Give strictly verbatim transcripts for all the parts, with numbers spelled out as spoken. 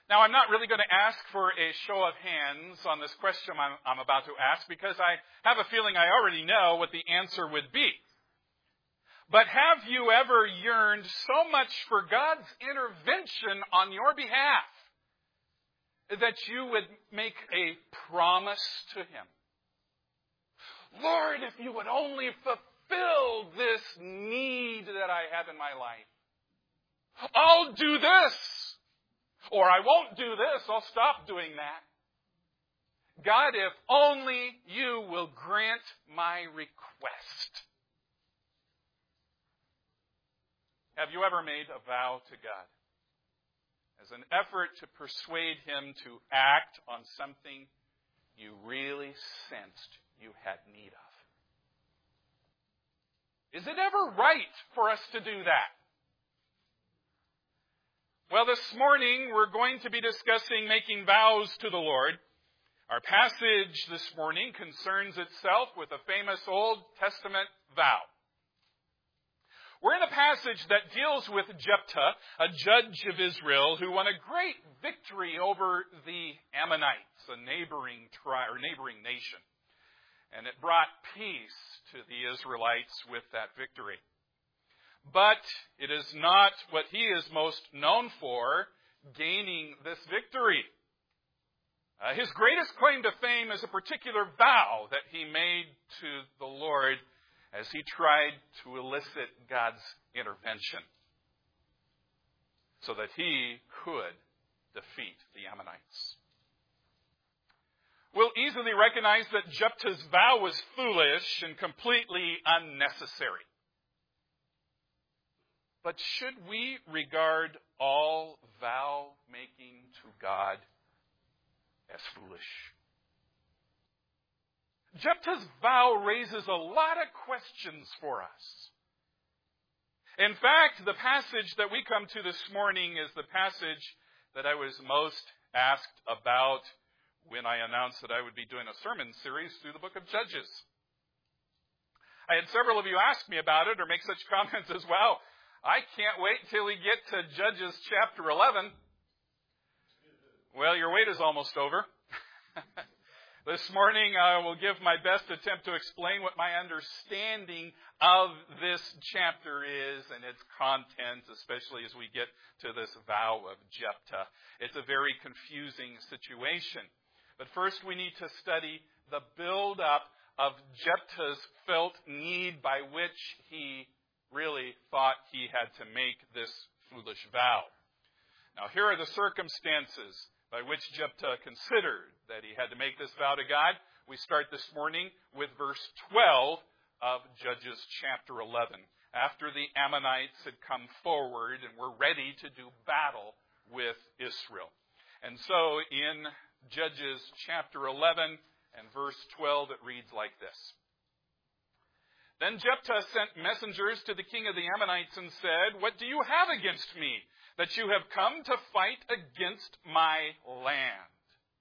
Now, I'm not really going to ask for a show of hands on this question I'm, I'm about to ask because I have a feeling I already know what the answer would be. But have you ever yearned so much for God's intervention on your behalf that you would make a promise to Him? Lord, if you would only fulfill this need that I have in my life, I'll do this. Or I won't do this, I'll stop doing that. God, if only you will grant my request. Have you ever made a vow to God as an effort to persuade Him to act on something you really sensed you had need of? Is it ever right for us to do that? Well, this morning we're going to be discussing making vows to the Lord. Our passage this morning concerns itself with a famous Old Testament vow. We're in a passage that deals with Jephthah, a judge of Israel who won a great victory over the Ammonites, a neighboring tribe or neighboring nation. And it brought peace to the Israelites with that victory. But it is not what he is most known for, gaining this victory. Uh, his greatest claim to fame is a particular vow that he made to the Lord as he tried to elicit God's intervention so that he could defeat the Ammonites. We'll easily recognize that Jephthah's vow was foolish and completely unnecessary. But should we regard all vow-making to God as foolish? Jephthah's vow raises a lot of questions for us. In fact, the passage that we come to this morning is the passage that I was most asked about when I announced that I would be doing a sermon series through the book of Judges. I had several of you ask me about it or make such comments as, well, I can't wait till we get to Judges chapter eleven. Well, your wait is almost over. This morning I will give my best attempt to explain what my understanding of this chapter is and its content, especially as we get to this vow of Jephthah. It's a very confusing situation. But first we need to study the build-up of Jephthah's felt need by which he really thought he had to make this foolish vow. Now, here are the circumstances by which Jephthah considered that he had to make this vow to God. We start this morning with verse twelve of Judges chapter eleven. After the Ammonites had come forward and were ready to do battle with Israel. And so in Judges chapter eleven and verse twelve, it reads like this. Then Jephthah sent messengers to the king of the Ammonites and said, "What do you have against me, that you have come to fight against my land?"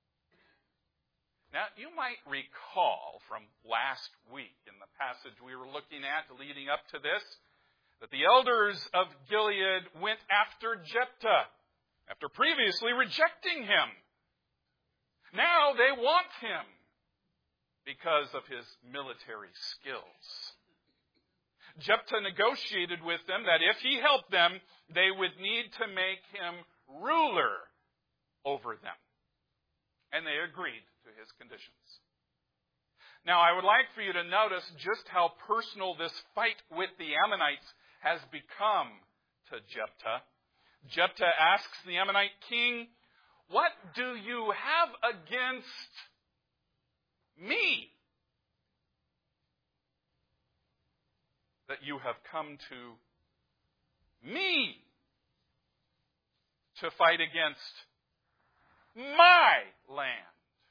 Now, you might recall from last week in the passage we were looking at leading up to this, that the elders of Gilead went after Jephthah, after previously rejecting him. Now they want him because of his military skills. Jephthah negotiated with them that if he helped them, they would need to make him ruler over them. And they agreed to his conditions. Now, I would like for you to notice just how personal this fight with the Ammonites has become to Jephthah. Jephthah asks the Ammonite king, "What do you have against me, that you have come to me to fight against my land?"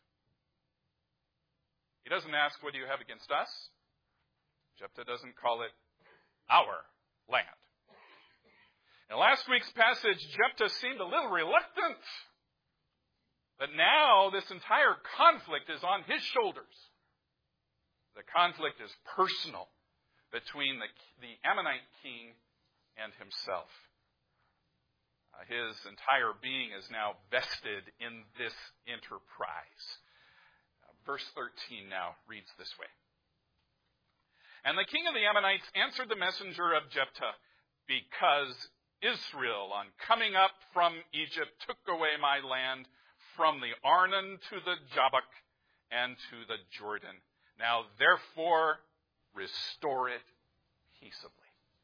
He doesn't ask, "What do you have against us?" Jephthah doesn't call it our land. In last week's passage, Jephthah seemed a little reluctant. But now this entire conflict is on his shoulders. The conflict is personal between the, the Ammonite king and himself. Uh, his entire being is now vested in this enterprise. Uh, verse thirteen now reads this way. And the king of the Ammonites answered the messenger of Jephthah, because Israel, on coming up from Egypt, took away my land from the Arnon to the Jabbok and to the Jordan. Now, therefore, restore it peaceably.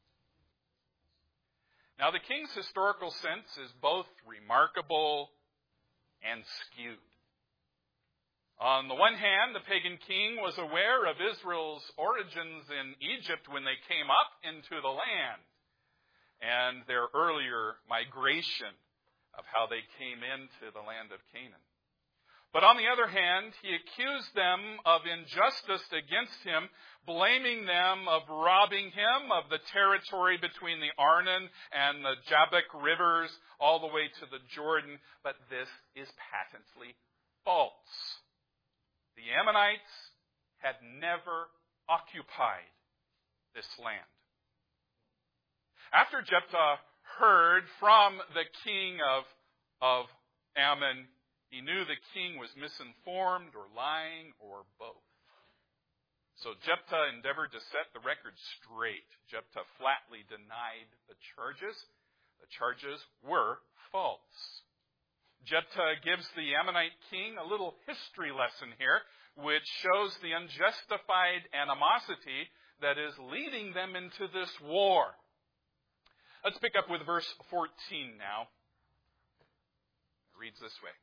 Now, the king's historical sense is both remarkable and skewed. On the one hand, the pagan king was aware of Israel's origins in Egypt when they came up into the land and their earlier migration of how they came into the land of Canaan. But on the other hand, he accused them of injustice against him, blaming them of robbing him of the territory between the Arnon and the Jabbok rivers all the way to the Jordan. But this is patently false. The Ammonites had never occupied this land. After Jephthah heard from the king of, of Ammon, he knew the king was misinformed or lying or both. So Jephthah endeavored to set the record straight. Jephthah flatly denied the charges. The charges were false. Jephthah gives the Ammonite king a little history lesson here, which shows the unjustified animosity that is leading them into this war. Let's pick up with verse fourteen now. It reads this way.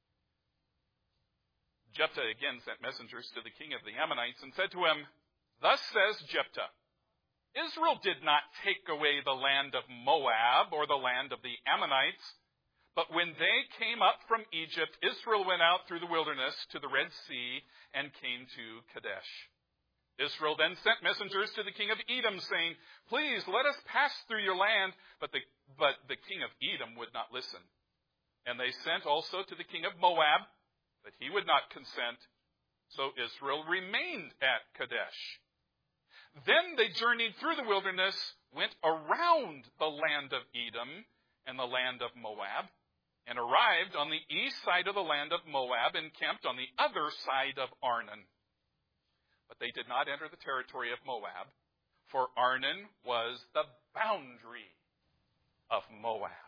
Jephthah again sent messengers to the king of the Ammonites and said to him, Thus says Jephthah, Israel did not take away the land of Moab or the land of the Ammonites, but when they came up from Egypt, Israel went out through the wilderness to the Red Sea and came to Kadesh. Israel then sent messengers to the king of Edom, saying, Please let us pass through your land. But the, but the king of Edom would not listen. And they sent also to the king of Moab, but he would not consent. So Israel remained at Kadesh. Then they journeyed through the wilderness, went around the land of Edom and the land of Moab, and arrived on the east side of the land of Moab and camped on the other side of Arnon. But they did not enter the territory of Moab, for Arnon was the boundary of Moab.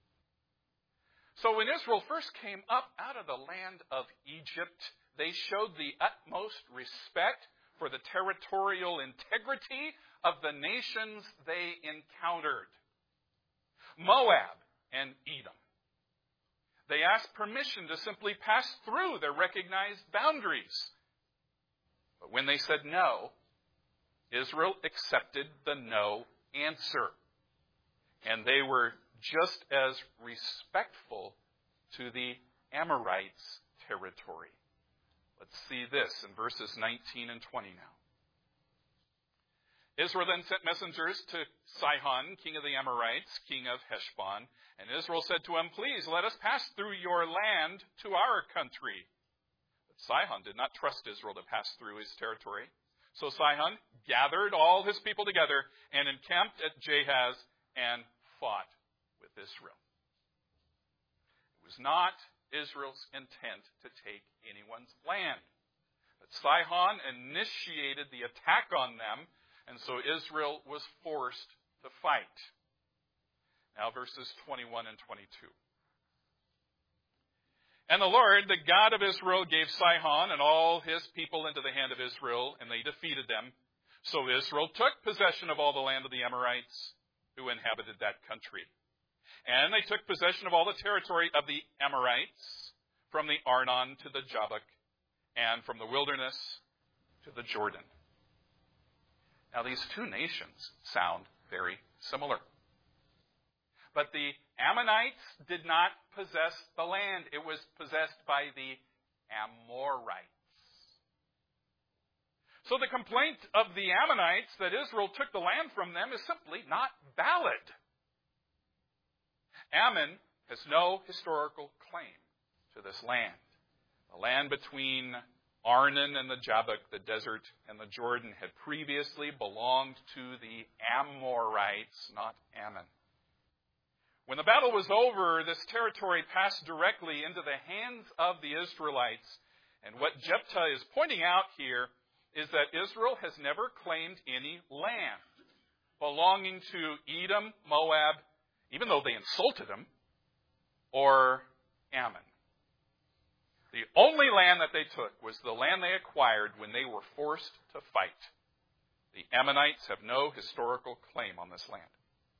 So when Israel first came up out of the land of Egypt, they showed the utmost respect for the territorial integrity of the nations they encountered. Moab and Edom. They asked permission to simply pass through their recognized boundaries. But when they said no, Israel accepted the no answer. And they were just as respectful to the Amorites' territory. Let's see this in verses nineteen and twenty now. Israel then sent messengers to Sihon, king of the Amorites, king of Heshbon. And Israel said to him, Please let us pass through your land to our country. But Sihon did not trust Israel to pass through his territory. So Sihon gathered all his people together and encamped at Jahaz and fought with Israel. It was not Israel's intent to take anyone's land. But Sihon initiated the attack on them, and so Israel was forced to fight. Now verses twenty-one and twenty-two. And the Lord, the God of Israel, gave Sihon and all his people into the hand of Israel, and they defeated them. So Israel took possession of all the land of the Amorites who inhabited that country. And they took possession of all the territory of the Amorites, from the Arnon to the Jabbok, and from the wilderness to the Jordan. Now these two nations sound very similar. But the Ammonites did not possess the land. It was possessed by the Amorites. So the complaint of the Ammonites that Israel took the land from them is simply not valid. Ammon has no historical claim to this land. The land between Arnon and the Jabbok, the desert, and the Jordan had previously belonged to the Amorites, not Ammon. When the battle was over, this territory passed directly into the hands of the Israelites. And what Jephthah is pointing out here is that Israel has never claimed any land belonging to Edom, Moab, even though they insulted them, or Ammon. The only land that they took was the land they acquired when they were forced to fight. The Ammonites have no historical claim on this land.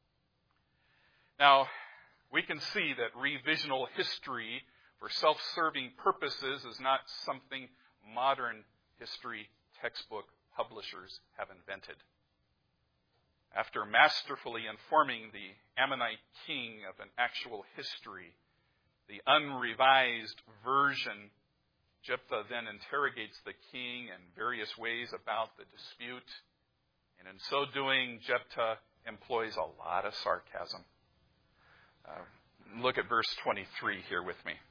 Now, we can see that revisional history for self-serving purposes is not something modern history textbook publishers have invented. After masterfully informing the Ammonite king of an actual history, the unrevised version, Jephthah then interrogates the king in various ways about the dispute. And in so doing, Jephthah employs a lot of sarcasm. Uh, look at verse twenty-three here with me.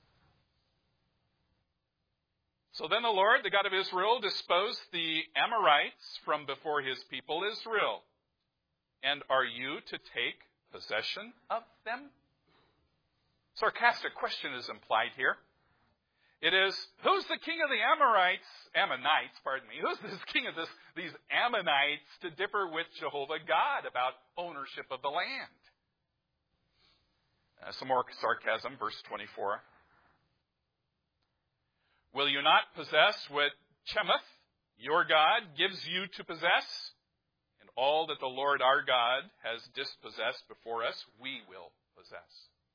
So then the Lord, the God of Israel, disposed the Amorites from before his people Israel. And are you to take possession of them? Sarcastic question is implied here. It is, who's the king of the Amorites, Ammonites, pardon me, who's this king of this, these Ammonites to differ with Jehovah God about ownership of the land? Uh, some more sarcasm, verse twenty-four. Will you not possess what Chemosh, your God, gives you to possess? And all that the Lord our God has dispossessed before us, we will possess.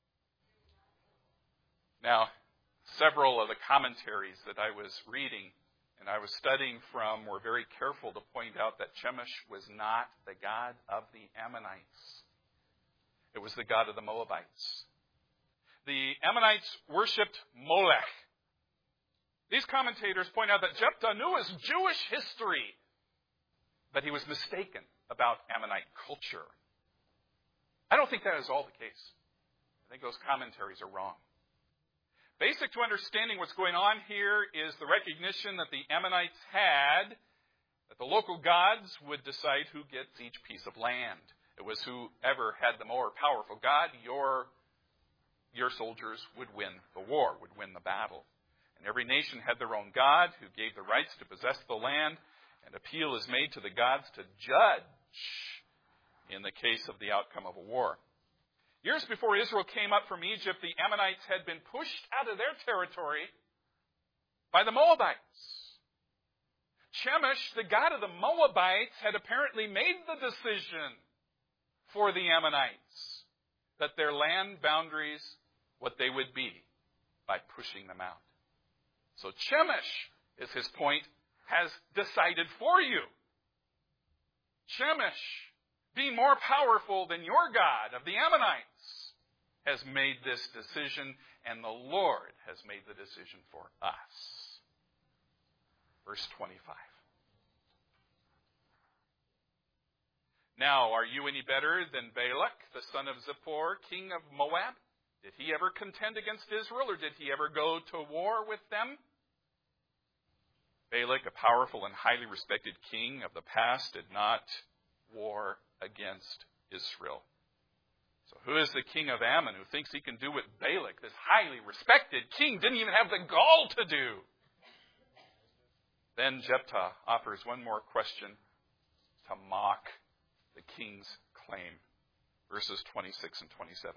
Now, several of the commentaries that I was reading and I was studying from were very careful to point out that Chemosh was not the god of the Ammonites. It was the god of the Moabites. The Ammonites worshipped Molech. These commentators point out that Jephthah knew his Jewish history, but he was mistaken about Ammonite culture. I don't think that is all the case. I think those commentaries are wrong. Basic to understanding what's going on here is the recognition that the Ammonites had that the local gods would decide who gets each piece of land. It was whoever had the more powerful god, your, your soldiers would win the war, would win the battle. And every nation had their own god who gave the rights to possess the land, and appeal is made to the gods to judge in the case of the outcome of a war. Years before Israel came up from Egypt, the Ammonites had been pushed out of their territory by the Moabites. Chemosh, the god of the Moabites, had apparently made the decision for the Ammonites that their land boundaries, what they would be, by pushing them out. So Chemosh, is his point, has decided for you. Chemosh, being more powerful than your God of the Ammonites, has made this decision, and the Lord has made the decision for us. Verse twenty-five. Now, are you any better than Balak, the son of Zippor, king of Moab? Did he ever contend against Israel, or did he ever go to war with them? Balak, a powerful and highly respected king of the past, did not war against Israel. So who is the king of Ammon who thinks he can do what Balak, this highly respected king, didn't even have the gall to do? Then Jephthah offers one more question to mock the king's claim. Verses twenty-six and twenty-seven.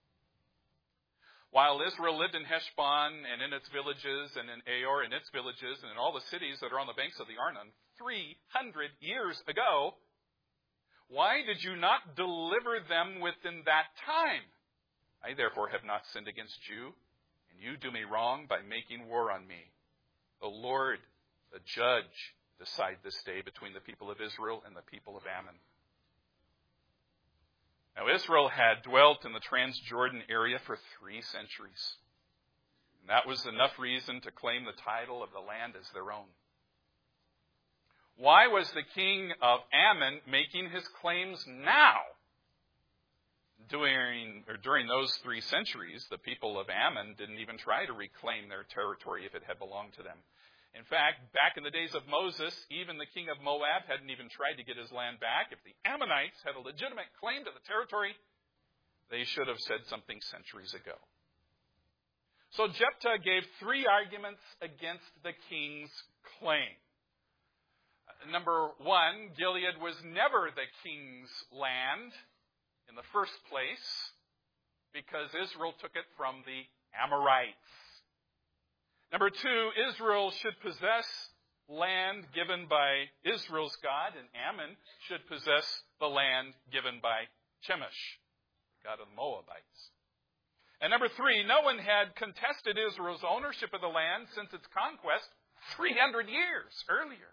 While Israel lived in Heshbon and in its villages, and in Aor and its villages, and in all the cities that are on the banks of the Arnon, three hundred years ago, why did you not deliver them within that time? I therefore have not sinned against you, and you do me wrong by making war on me. The Lord, the judge, decide this day between the people of Israel and the people of Ammon. Now, Israel had dwelt in the Transjordan area for three centuries. And that was enough reason to claim the title of the land as their own. Why was the king of Ammon making his claims now? During, or during those three centuries, the people of Ammon didn't even try to reclaim their territory if it had belonged to them. In fact, back in the days of Moses, even the king of Moab hadn't even tried to get his land back. If the Ammonites had a legitimate claim to the territory, They should have said something centuries ago. So Jephthah gave three arguments against the king's claim. Number one, Gilead was never the king's land in the first place because Israel took it from the Amorites. Number two, Israel should possess land given by Israel's God, and Ammon should possess the land given by Chemosh, God of the Moabites. And number three, no one had contested Israel's ownership of the land since its conquest three hundred years earlier.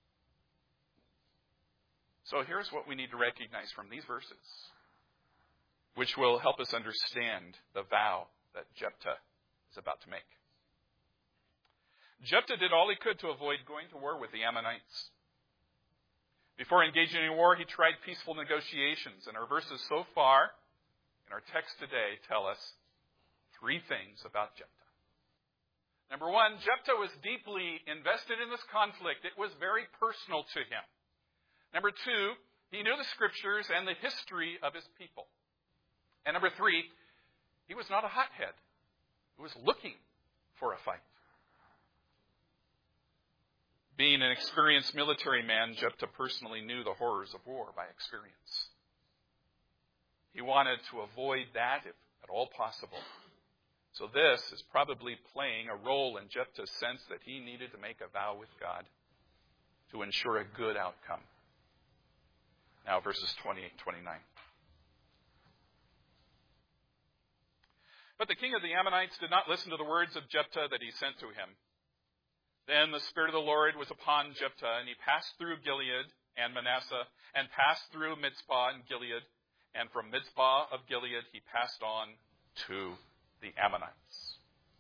So here's what we need to recognize from these verses, which will help us understand the vow that Jephthah is about to make. Jephthah did all he could to avoid going to war with the Ammonites. Before engaging in war, he tried peaceful negotiations. And our verses so far in our text today tell us three things about Jephthah. Number one, Jephthah was deeply invested in this conflict. It was very personal to him. Number two, he knew the scriptures and the history of his people. And number three, he was not a hothead who was looking for a fight. Being an experienced military man, Jephthah personally knew the horrors of war by experience. He wanted to avoid that if at all possible. So this is probably playing a role in Jephthah's sense that he needed to make a vow with God to ensure a good outcome. Now verses twenty-eight and twenty-nine. But the king of the Ammonites did not listen to the words of Jephthah that he sent to him. Then the Spirit of the Lord was upon Jephthah, and he passed through Gilead and Manasseh, and passed through Mizpah and Gilead, and from Mizpah of Gilead he passed on to the Ammonites.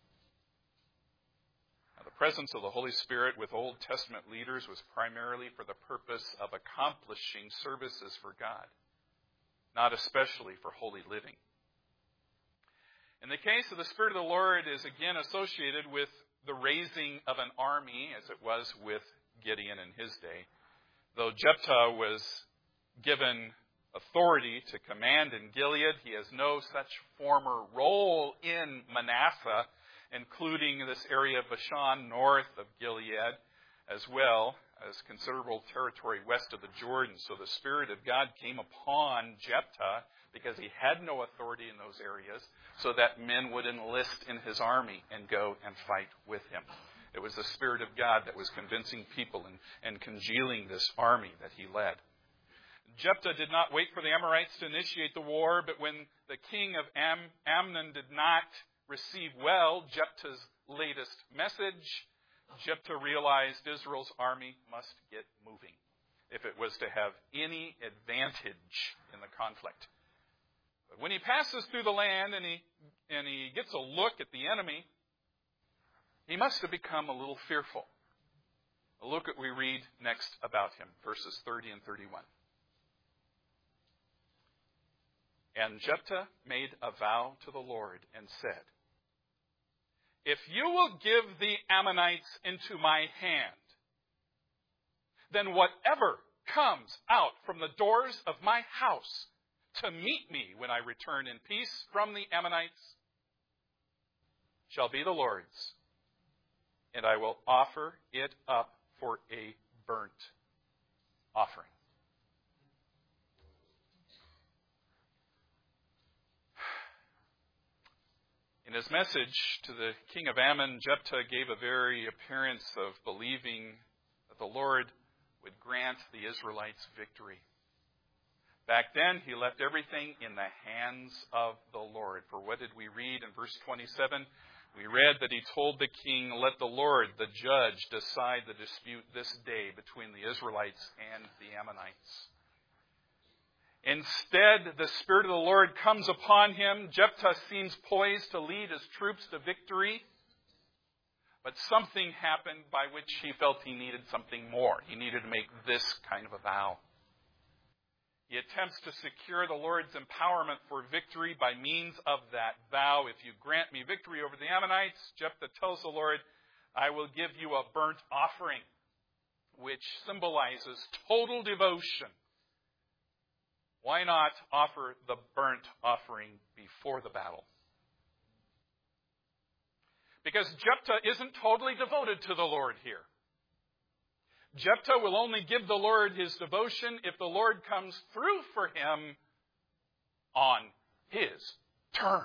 Now, the presence of the Holy Spirit with Old Testament leaders was primarily for the purpose of accomplishing services for God, not especially for holy living. In the case of the Spirit of the Lord is again associated with the raising of an army, as it was with Gideon in his day. Though Jephthah was given authority to command in Gilead, he has no such former role in Manasseh, including this area of Bashan north of Gilead, as well as considerable territory west of the Jordan. So the Spirit of God came upon Jephthah because he had no authority in those areas, so that men would enlist in his army and go and fight with him. It was the Spirit of God that was convincing people and, and congealing this army that he led. Jephthah did not wait for the Amorites to initiate the war, but when the king of Am- Ammon did not receive well Jephthah's latest message, Jephthah realized Israel's army must get moving if it was to have any advantage in the conflict. But when he passes through the land and he and he gets a look at the enemy, he must have become a little fearful. A look at what we read next about him, verses thirty and thirty-one. And Jephthah made a vow to the Lord and said, "If you will give the Ammonites into my hand, then whatever comes out from the doors of my house to meet me when I return in peace from the Ammonites shall be the Lord's, and I will offer it up for a burnt offering." In his message to the king of Ammon, Jephthah gave a very appearance of believing that the Lord would grant the Israelites victory. Back then, he left everything in the hands of the Lord. For what did we read in verse twenty-seven? We read that he told the king, "Let the Lord, the judge, decide the dispute this day between the Israelites and the Ammonites." Instead, the Spirit of the Lord comes upon him. Jephthah seems poised to lead his troops to victory. But something happened by which he felt he needed something more. He needed to make this kind of a vow. He attempts to secure the Lord's empowerment for victory by means of that vow. "If you grant me victory over the Ammonites," Jephthah tells the Lord, "I will give you a burnt offering," which symbolizes total devotion Why not offer the burnt offering before the battle? Because Jephthah isn't totally devoted to the Lord here. Jephthah will only give the Lord his devotion if the Lord comes through for him on his terms.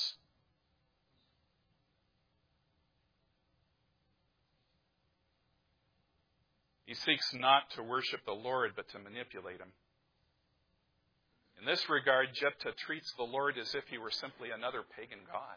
He seeks not to worship the Lord, but to manipulate him. In this regard, Jephthah treats the Lord as if he were simply another pagan god.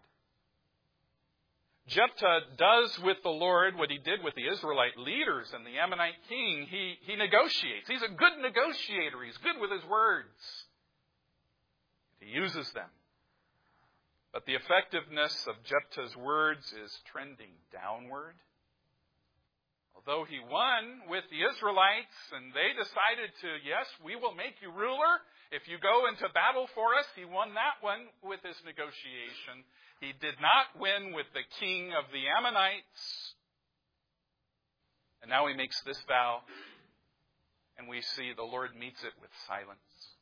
Jephthah does with the Lord what he did with the Israelite leaders and the Ammonite king. He, he negotiates. He's a good negotiator. He's good with his words. He uses them. But the effectiveness of Jephthah's words is trending downward. Although he won with the Israelites and they decided to, yes, we will make you ruler if you go into battle for us. He won that one with his negotiation. He did not win with the king of the Ammonites. And now he makes this vow, and we see the Lord meets it with silence.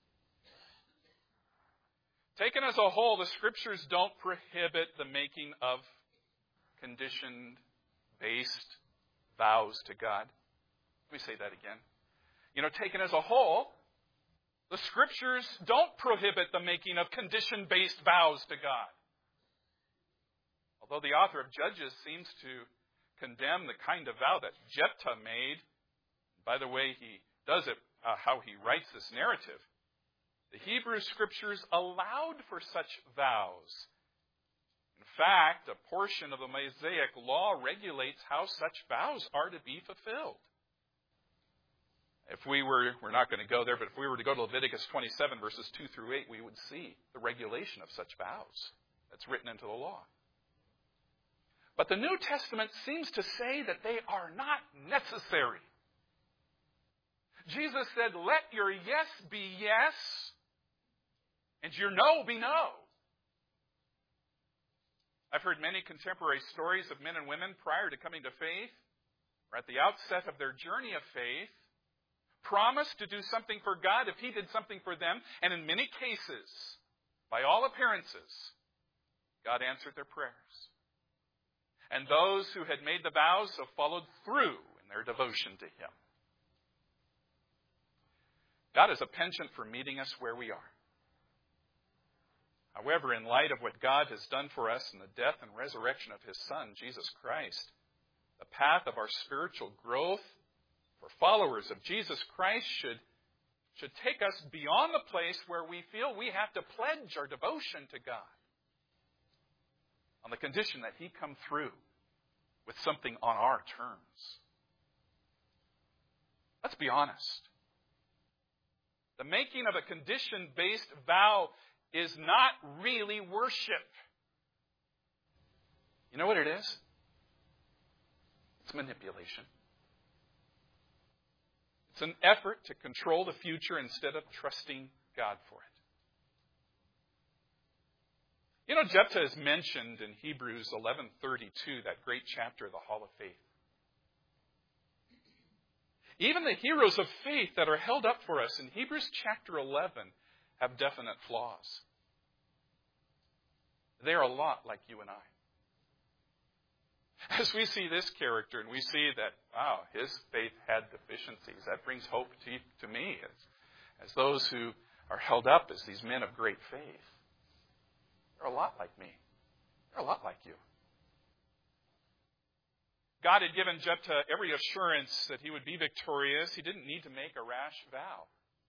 Taken as a whole, the Scriptures don't prohibit the making of condition-based vows to God. Let me say that again. You know, taken as a whole, the Scriptures don't prohibit the making of condition-based vows to God. Although the author of Judges seems to condemn the kind of vow that Jephthah made, by the way he does it, uh, how he writes this narrative, the Hebrew Scriptures allowed for such vows. In fact, a portion of the Mosaic Law regulates how such vows are to be fulfilled. If we were, we're not going to go there, but if we were to go to Leviticus twenty-seven, verses two through eight, we would see the regulation of such vows that's written into the law. But the New Testament seems to say that they are not necessary. Jesus said, let your yes be yes, and your no be no. I've heard many contemporary stories of men and women prior to coming to faith, or at the outset of their journey of faith, promised to do something for God if He did something for them, and in many cases, by all appearances, God answered their prayers. And those who had made the vows have followed through in their devotion to Him. God is a penchant for meeting us where we are. However, in light of what God has done for us in the death and resurrection of His Son, Jesus Christ, the path of our spiritual growth for followers of Jesus Christ should, should take us beyond the place where we feel we have to pledge our devotion to God, on the condition that He come through with something on our terms. Let's be honest. The making of a condition-based vow is not really worship. You know what it is? It's manipulation. It's an effort to control the future instead of trusting God for it. You know, Jephthah is mentioned in Hebrews eleven thirty-two, that great chapter of the Hall of Faith. Even the heroes of faith that are held up for us in Hebrews chapter eleven have definite flaws. They're a lot like you and I. As we see this character and we see that, wow, his faith had deficiencies, that brings hope to, to me as, as those who are held up as these men of great faith. They're a lot like me. They're a lot like you. God had given Jephthah every assurance that he would be victorious. He didn't need to make a rash vow.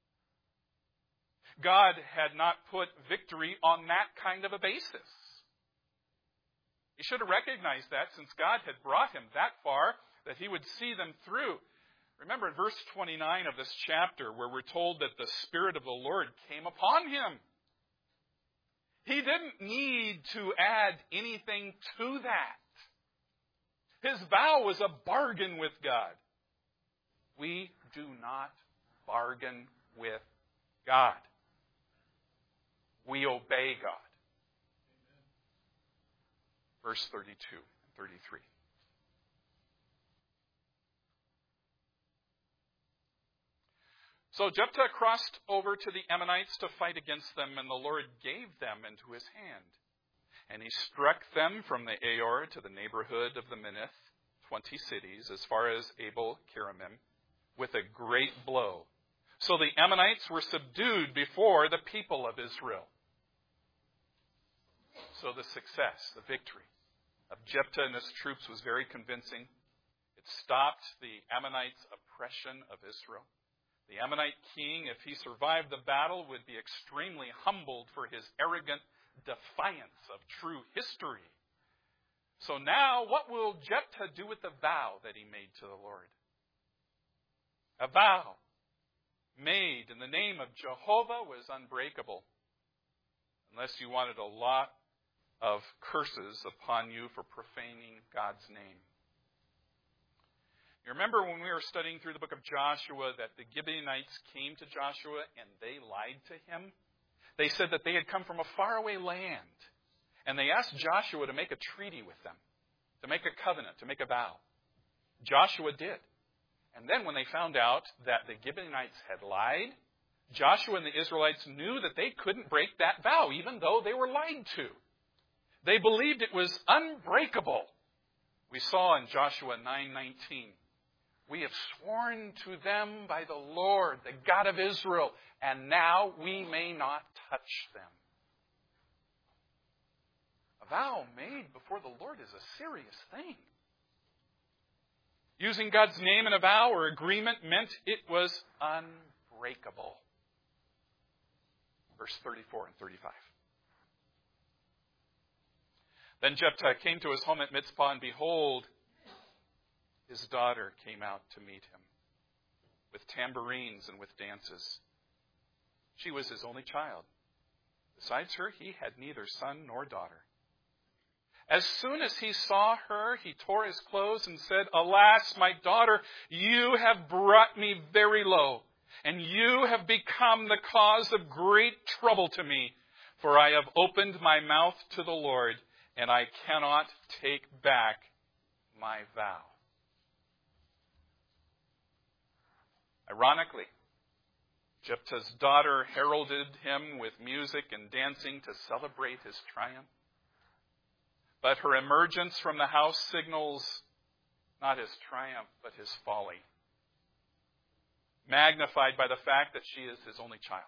God had not put victory on that kind of a basis. He should have recognized that since God had brought him that far, that he would see them through. Remember in verse twenty-nine of this chapter where we're told that the Spirit of the Lord came upon him. He didn't need to add anything to that. His vow was a bargain with God. We do not bargain with God. We obey God. Verse thirty-two and thirty-three. So Jephthah crossed over to the Ammonites to fight against them, and the Lord gave them into his hand. And he struck them from the Aor to the neighborhood of the Minnith, twenty cities, as far as Abel-Keramim, with a great blow. So the Ammonites were subdued before the people of Israel. So the success, the victory of Jephthah and his troops was very convincing. It stopped the Ammonites' oppression of Israel. The Ammonite king, if he survived the battle, would be extremely humbled for his arrogant defiance of true history. So now, what will Jephthah do with the vow that he made to the Lord? A vow made in the name of Jehovah was unbreakable, unless you wanted a lot of curses upon you for profaning God's name. You remember when we were studying through the book of Joshua that the Gibeonites came to Joshua and they lied to him? They said that they had come from a faraway land. And they asked Joshua to make a treaty with them, to make a covenant, to make a vow. Joshua did. And then when they found out that the Gibeonites had lied, Joshua and the Israelites knew that they couldn't break that vow, even though they were lied to. They believed it was unbreakable. We saw in Joshua nine nineteen, we have sworn to them by the Lord, the God of Israel, and now we may not touch them. A vow made before the Lord is a serious thing. Using God's name in a vow or agreement meant it was unbreakable. Verse thirty-four and thirty-five. Then Jephthah came to his home at Mizpah, and behold, his daughter came out to meet him with tambourines and with dances. She was his only child. Besides her, he had neither son nor daughter. As soon as he saw her, he tore his clothes and said, Alas, my daughter, you have brought me very low, and you have become the cause of great trouble to me, for I have opened my mouth to the Lord, and I cannot take back my vow. Ironically, Jephthah's daughter heralded him with music and dancing to celebrate his triumph. But her emergence from the house signals not his triumph, but his folly, magnified by the fact that she is his only child.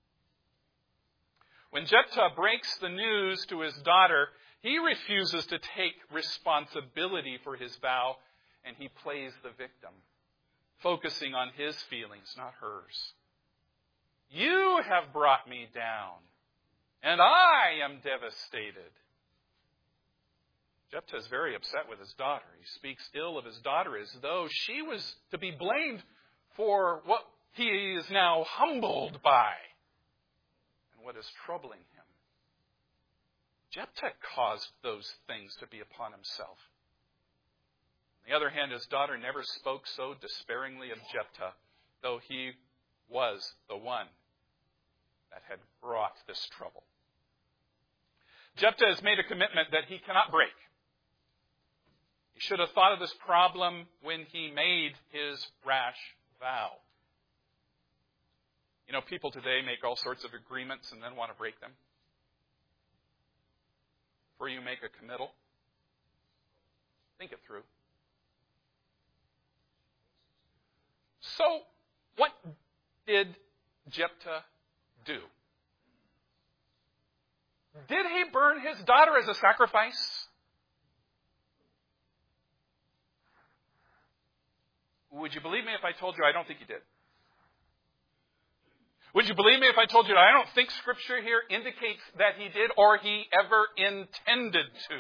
When Jephthah breaks the news to his daughter, he refuses to take responsibility for his vow, and he plays the victim, focusing on his feelings, not hers. You have brought me down, and I am devastated. Jephthah is very upset with his daughter. He speaks ill of his daughter as though she was to be blamed for what he is now humbled by and what is troubling him. Jephthah caused those things to be upon himself. On the other hand, his daughter never spoke so despairingly of Jephthah, though he was the one that had brought this trouble. Jephthah has made a commitment that he cannot break. He should have thought of this problem when he made his rash vow. You know, people today make all sorts of agreements and then want to break them. Before you make a committal, think it through. So, what did Jephthah do? Did he burn his daughter as a sacrifice? Would you believe me if I told you I don't think he did? Would you believe me if I told you that I don't think Scripture here indicates that he did or he ever intended to?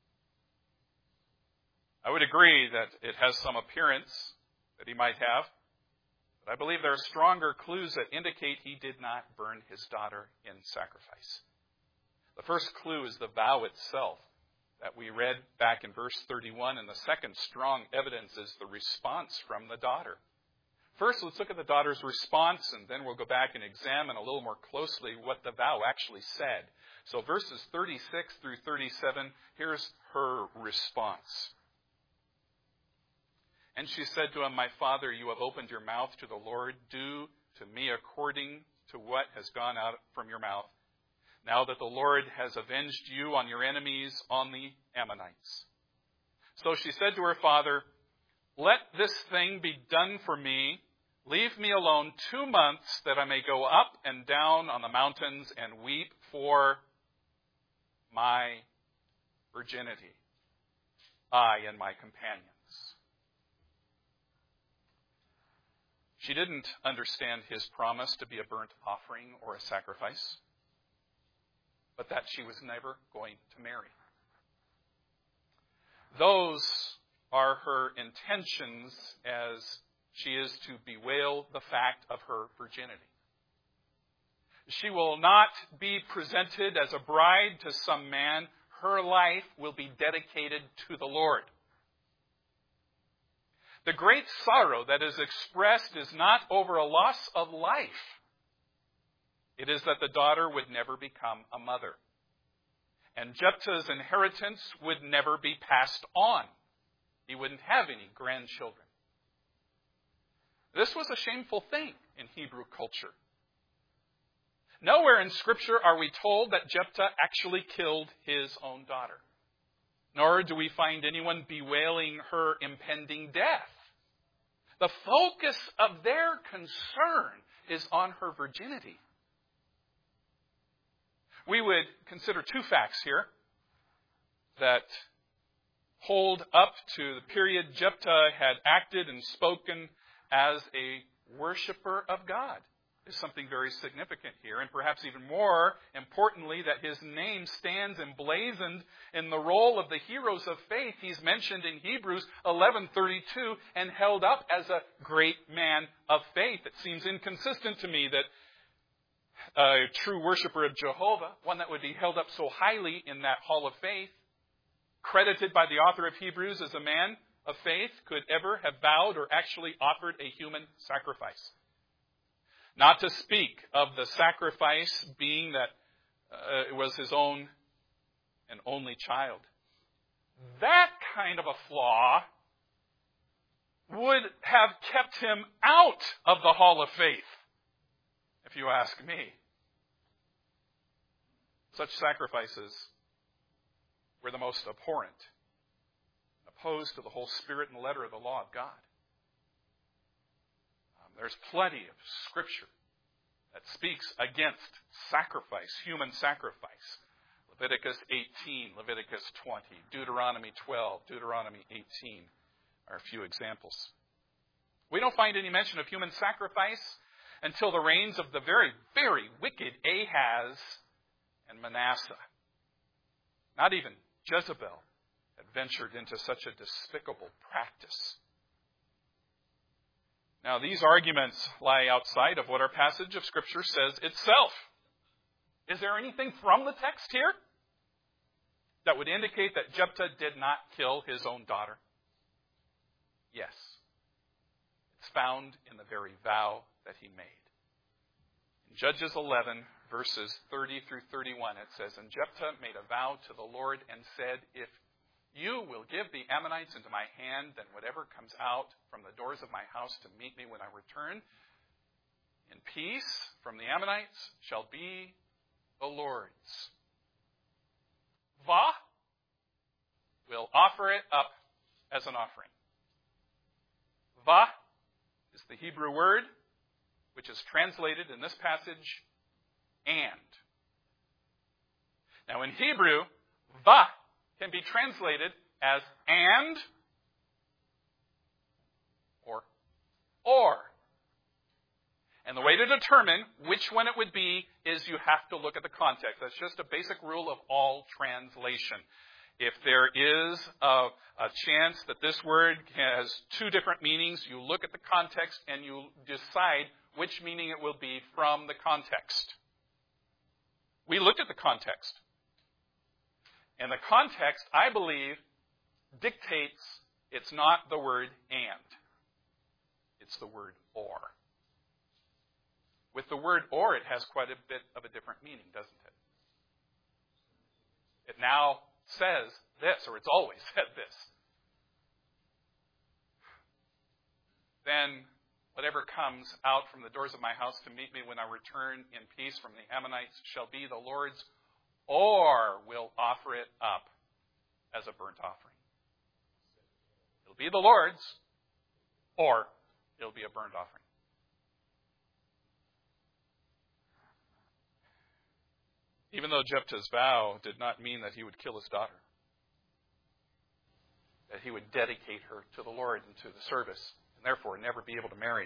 I would agree that it has some appearance that he might have, but I believe there are stronger clues that indicate he did not burn his daughter in sacrifice. The first clue is the vow itself that we read back in verse thirty-one, and the second strong evidence is the response from the daughter. First, let's look at the daughter's response, and then we'll go back and examine a little more closely what the vow actually said. So verses thirty-six through thirty-seven, here's her response. And she said to him, My father, you have opened your mouth to the Lord. Do to me according to what has gone out from your mouth, now that the Lord has avenged you on your enemies, on the Ammonites. So she said to her father, let this thing be done for me. Leave me alone two months that I may go up and down on the mountains and weep for my virginity, I and my companions. She didn't understand his promise to be a burnt offering or a sacrifice, but that she was never going to marry. Those are her intentions as she is to bewail the fact of her virginity. She will not be presented as a bride to some man. Her life will be dedicated to the Lord. The great sorrow that is expressed is not over a loss of life. It is that the daughter would never become a mother. And Jephthah's inheritance would never be passed on. He wouldn't have any grandchildren. This was a shameful thing in Hebrew culture. Nowhere in Scripture are we told that Jephthah actually killed his own daughter. Nor do we find anyone bewailing her impending death. The focus of their concern is on her virginity. We would consider two facts here that hold up to the period Jephthah had acted and spoken as a worshiper of God. There's something very significant here, and perhaps even more importantly, that his name stands emblazoned in the role of the heroes of faith. He's mentioned in Hebrews eleven thirty-two and held up as a great man of faith. It seems inconsistent to me that a true worshiper of Jehovah, one that would be held up so highly in that hall of faith, credited by the author of Hebrews as a man of faith, could ever have vowed or actually offered a human sacrifice. Not to speak of the sacrifice being that uh, it was his own and only child. That kind of a flaw would have kept him out of the hall of faith, if you ask me. Such sacrifices were the most abhorrent, opposed to the whole spirit and letter of the law of God. There's plenty of Scripture that speaks against sacrifice, human sacrifice. Leviticus eighteen, Leviticus twenty, Deuteronomy twelve, Deuteronomy eighteen are a few examples. We don't find any mention of human sacrifice until the reigns of the very, very wicked Ahaz and Manasseh. Not even Jezebel had ventured into such a despicable practice. Now, these arguments lie outside of what our passage of Scripture says itself. Is there anything from the text here that would indicate that Jephthah did not kill his own daughter? Yes. It's found in the very vow that he made. In Judges eleven, verses thirty through thirty-one, it says, And Jephthah made a vow to the Lord and said, If you will give the Ammonites into my hand, then whatever comes out from the doors of my house to meet me when I return in peace from the Ammonites shall be the Lord's. Va will offer it up as an offering. Va is the Hebrew word which is translated in this passage, and. Now in Hebrew, va can be translated as and or or. And the way to determine which one it would be is you have to look at the context. That's just a basic rule of all translation. If there is a, a chance that this word has two different meanings, you look at the context and you decide which meaning it will be from the context. We looked at the context. And the context, I believe, dictates it's not the word and. It's the word or. With the word or, it has quite a bit of a different meaning, doesn't it? It now says this, or it's always said this. Then Whatever comes out from the doors of my house to meet me when I return in peace from the Ammonites shall be the Lord's, or will offer it up as a burnt offering. It'll be the Lord's, or it'll be a burnt offering. Even though Jephthah's vow did not mean that he would kill his daughter, that he would dedicate her to the Lord and to the service, and therefore never be able to marry.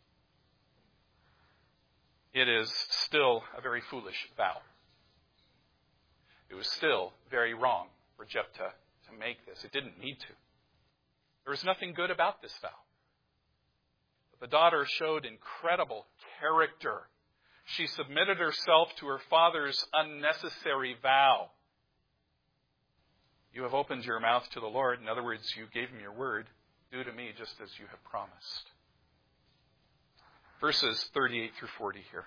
It is still a very foolish vow. It was still very wrong for Jephthah to make this. It didn't need to. There was nothing good about this vow. But the daughter showed incredible character. She submitted herself to her father's unnecessary vow. You have opened your mouth to the Lord. In other words, you gave him your word. Do to me just as you have promised. Verses thirty-eight through forty here.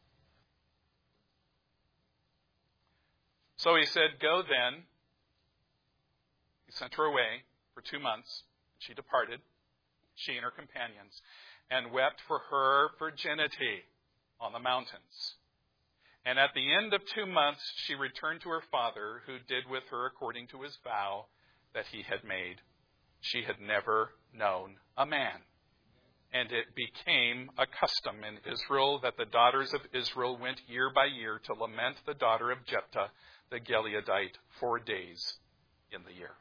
So he said, go then. He sent her away for two months. She departed, she and her companions, and wept for her virginity on the mountains. And at the end of two months, she returned to her father, who did with her according to his vow that he had made. She had never known a man. And it became a custom in Israel that the daughters of Israel went year by year to lament the daughter of Jephthah, the Gileadite, four days in the year.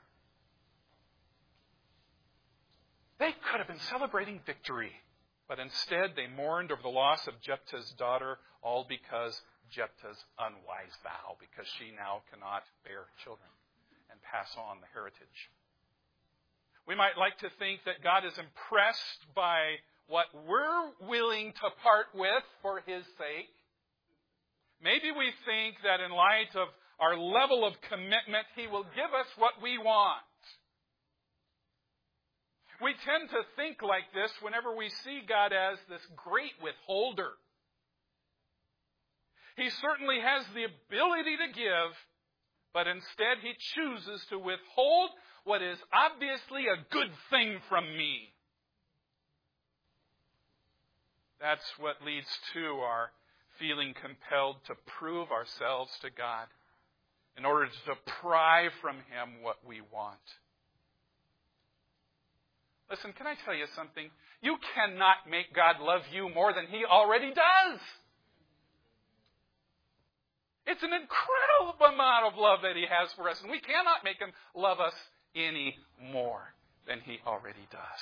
They could have been celebrating victory, but instead they mourned over the loss of Jephthah's daughter, all because Jephthah's unwise vow, because she now cannot bear children and pass on the heritage. We might like to think that God is impressed by what we're willing to part with for his sake. Maybe we think that in light of our level of commitment, he will give us what we want. We tend to think like this whenever we see God as this great withholder. He certainly has the ability to give, but instead he chooses to withhold what is obviously a good thing from me. That's what leads to our feeling compelled to prove ourselves to God in order to pry from him what we want. Listen, can I tell you something? You cannot make God love you more than he already does. It's an incredible amount of love that he has for us, and we cannot make him love us any more than he already does.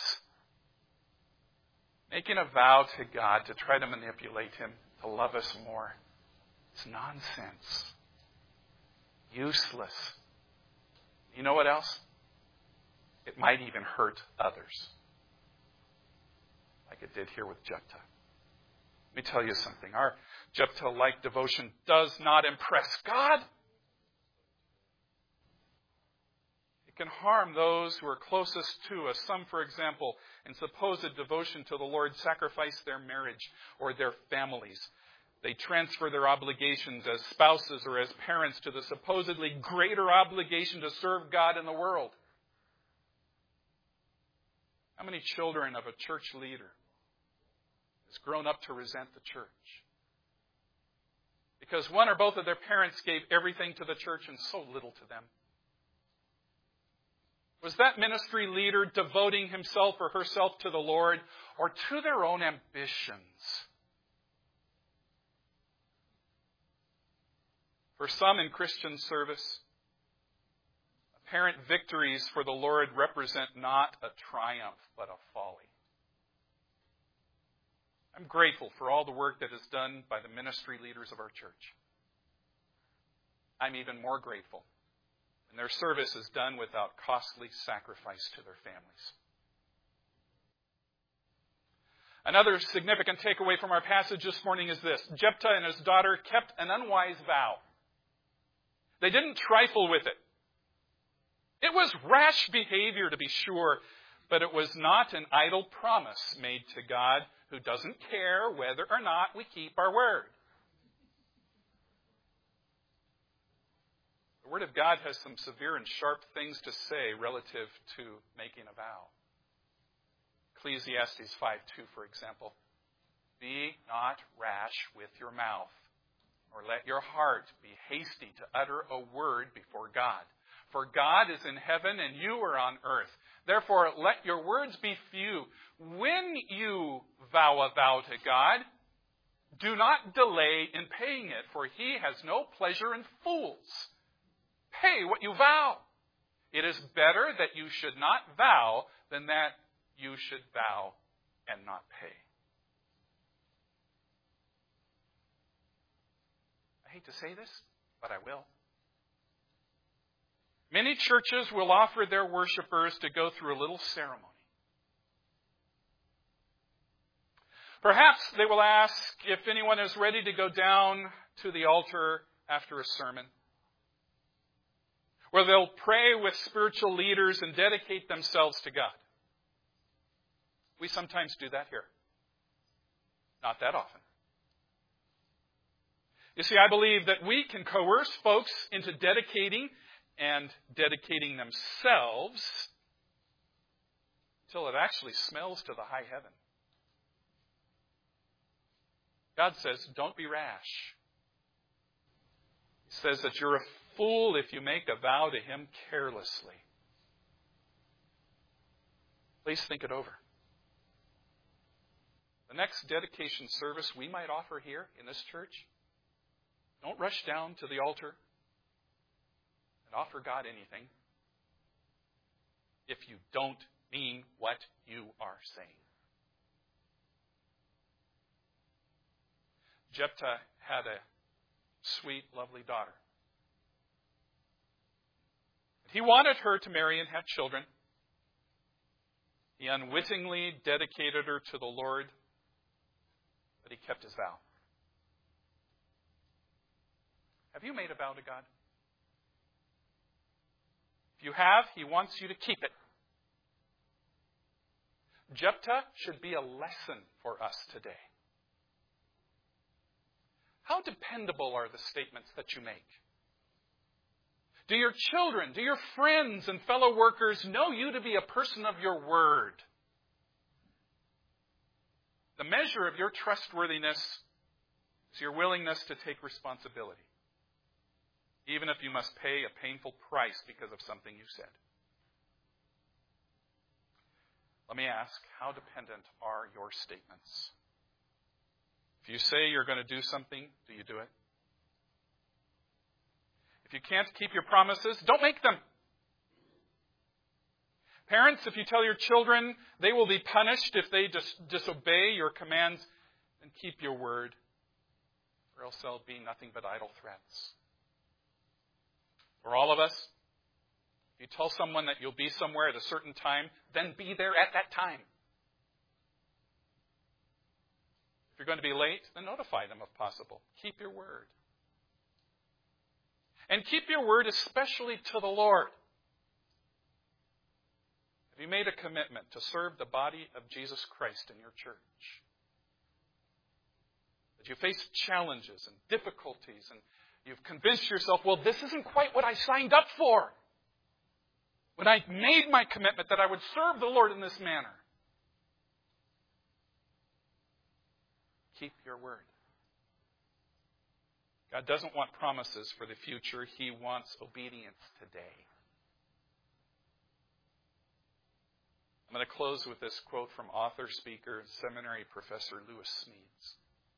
Making a vow to God to try to manipulate him to love us more is nonsense. Useless. You know what else? It might even hurt others. Like it did here with Jephthah. Let me tell you something. Our Jephthah-like devotion does not impress God. It can harm those who are closest to us. Some, for example, in supposed devotion to the Lord, sacrifice their marriage or their families. They transfer their obligations as spouses or as parents to the supposedly greater obligation to serve God in the world. How many children of a church leader has grown up to resent the church? Because one or both of their parents gave everything to the church and so little to them. Was that ministry leader devoting himself or herself to the Lord or to their own ambitions? For some in Christian service, apparent victories for the Lord represent not a triumph, but a folly. I'm grateful for all the work that is done by the ministry leaders of our church. I'm even more grateful when their service is done without costly sacrifice to their families. Another significant takeaway from our passage this morning is this. Jephthah and his daughter kept an unwise vow. They didn't trifle with it. It was rash behavior, to be sure, but it was not an idle promise made to God, who doesn't care whether or not we keep our word. The Word of God has some severe and sharp things to say relative to making a vow. Ecclesiastes five two, for example. Be not rash with your mouth, or let your heart be hasty to utter a word before God. For God is in heaven and you are on earth. Therefore, let your words be few. When you vow a vow to God, do not delay in paying it, for he has no pleasure in fools. Pay what you vow. It is better that you should not vow than that you should vow and not pay. I hate to say this, but I will. Many churches will offer their worshipers to go through a little ceremony. Perhaps they will ask if anyone is ready to go down to the altar after a sermon, where they'll pray with spiritual leaders and dedicate themselves to God. We sometimes do that here. Not that often. You see, I believe that we can coerce folks into dedicating and dedicating themselves till it actually smells to the high heaven. God says, don't be rash. He says that you're a fool if you make a vow to him carelessly. Please think it over. The next dedication service we might offer here in this church, don't rush down to the altar and offer God anything if you don't mean what you are saying. Jephthah had a sweet, lovely daughter. He wanted her to marry and have children. He unwittingly dedicated her to the Lord, but he kept his vow. Have you made a vow to God? If you have, he wants you to keep it. Jephthah should be a lesson for us today. How dependable are the statements that you make? Do your children, do your friends and fellow workers know you to be a person of your word? The measure of your trustworthiness is your willingness to take responsibility, even if you must pay a painful price because of something you said. Let me ask, how dependent are your statements? If you say you're going to do something, do you do it? If you can't keep your promises, don't make them. Parents, if you tell your children they will be punished if they dis- disobey your commands, then keep your word, or else they'll be nothing but idle threats. For all of us, if you tell someone that you'll be somewhere at a certain time, then be there at that time. If you're going to be late, then notify them if possible. Keep your word. And keep your word especially to the Lord. Have you made a commitment to serve the body of Jesus Christ in your church? That you face challenges and difficulties and you've convinced yourself, well, this isn't quite what I signed up for when I made my commitment that I would serve the Lord in this manner. Keep your word. God doesn't want promises for the future. He wants obedience today. I'm going to close with this quote from author, speaker, and seminary professor Lewis Smedes.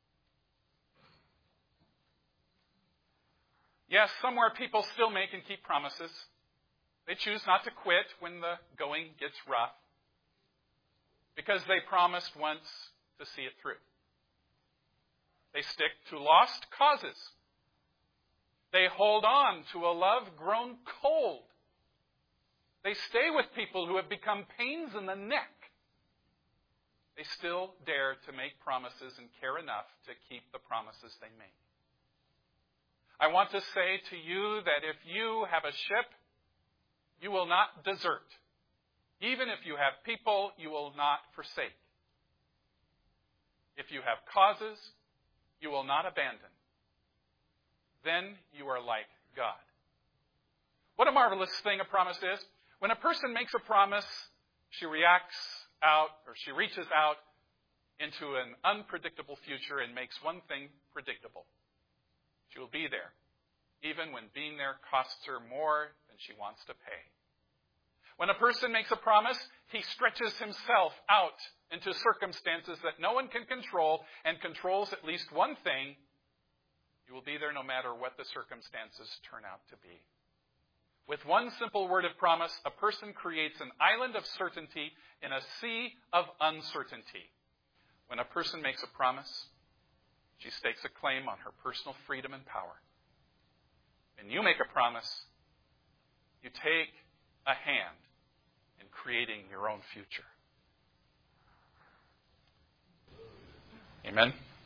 Yes, somewhere people still make and keep promises. They choose not to quit when the going gets rough because they promised once to see it through. They stick to lost causes. They hold on to a love grown cold. They stay with people who have become pains in the neck. They still dare to make promises and care enough to keep the promises they make. I want to say to you that if you have a ship, you will not desert. Even if you have people, you will not forsake. If you have causes, you will not abandon. Then you are like God. What a marvelous thing a promise is. When a person makes a promise, she reacts out, or she reaches out into an unpredictable future and makes one thing predictable. She will be there, even when being there costs her more than she wants to pay. When a person makes a promise, he stretches himself out into circumstances that no one can control and controls at least one thing. You will be there no matter what the circumstances turn out to be. With one simple word of promise, a person creates an island of certainty in a sea of uncertainty. When a person makes a promise, she stakes a claim on her personal freedom and power. When you make a promise, you take a hand in creating your own future. Amen.